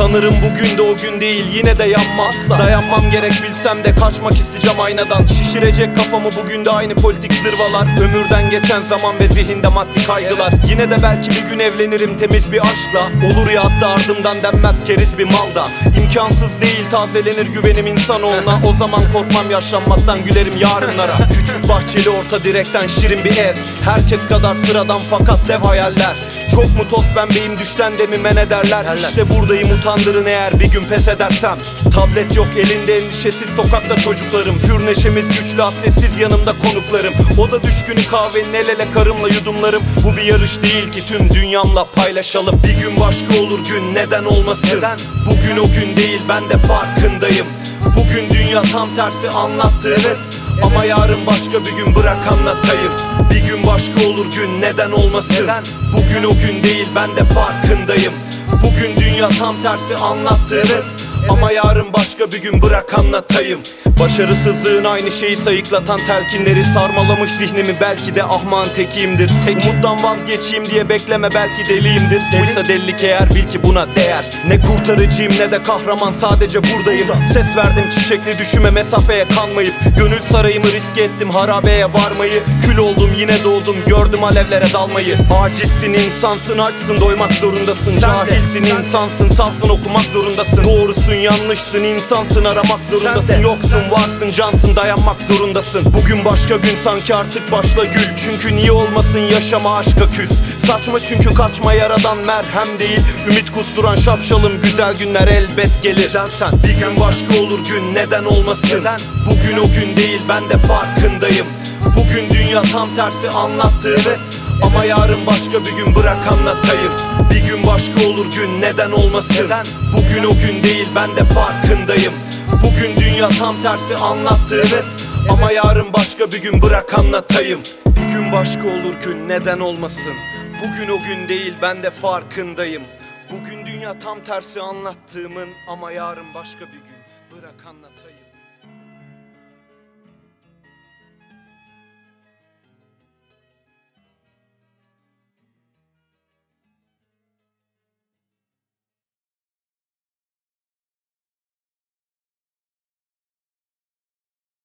Sanırım bugün de o gün değil, yine de yanmaz. Dayanmam gerek bilsem de kaçmak isteyeceğim aynadan. Şişirecek kafamı bugün de aynı politik zırvalar. Ömürden geçen zaman ve zihinde maddi kaygılar. Yine de belki bir gün evlenirim temiz bir aşkla. Olur ya hatta ardımdan denmez keriz bir malda. İmkansız değil tazelenir güvenim insanoğluna. O zaman korkmam yaşlanmaktan, gülerim yarınlara. Küçük bahçeli orta direkten şirin bir ev. Herkes kadar sıradan fakat dev hayaller. Çok mu toz pembeyim düşten de mi men ederler. İşte buradayım utandırın eğer bir gün pes edersem. Tablet yok elinde endişesiz sokakta çocuklarım. Pür neşemiz güçlü sessiz yanımda konuklarım. O da düşkünü kahvenin el ele karımla yudumlarım. Bu bir yarış değil ki tüm dünyamla paylaşalım. Bir gün başka olur gün neden olmasın. Bugün o gün değil ben de farkındayım. Bugün dünya tam tersi anlattı evet. Ama yarın başka bir gün bırak anlatayım. Bir gün başka olur gün neden olmasın. Bugün o gün değil ben de farkındayım. Bugün dünya tam tersi anlattı evet. Ama yarın başka bir gün bırak anlatayım. Başarısızlığın aynı şeyi sayıklatan telkinleri sarmalamış zihnimi, belki de ahmağın tekiyimdir. Umuttan vazgeçeyim diye bekleme, belki deliyimdir. Buysa delilik eğer bil ki buna değer. Ne kurtarıcıyım ne de kahraman, sadece buradayım. Ses verdim çiçekli düşüme mesafeye kanmayıp. Gönül sarayımı riske ettim harabeye varmayı. Kül oldum yine doğdum gördüm alevlere dalmayı. Acizsin insansın açsın doymak zorundasın. Cahilsin insansın safsın okumak zorundasın. Doğrusun yanlışsın insansın aramak zorundasın. Yoksun varsın cansın dayanmak zorundasın. Bugün başka gün sanki artık başla gül. Çünkü niye olmasın yaşama aşka küs. Saçma çünkü kaçma yaradan merhem değil. Ümit kusturan şapşalım güzel günler elbet gelir. Sen bir gün başka olur gün neden olmasın. Bugün o gün değil ben de farkındayım. Bugün dünya tam tersi anlattı evet. Ama yarın başka bir gün bırak anlatayım. Bir gün başka olur gün neden olmasın. Bugün o gün değil ben de farkındayım. Bugün dünya tam tersi anlattı evet. Ama yarın başka bir gün bırak anlatayım. Bir gün başka olur gün neden olmasın. Bugün o gün değil ben de farkındayım. Bugün dünya tam tersi anlattığımın. Ama yarın başka bir gün bırak anlatayım.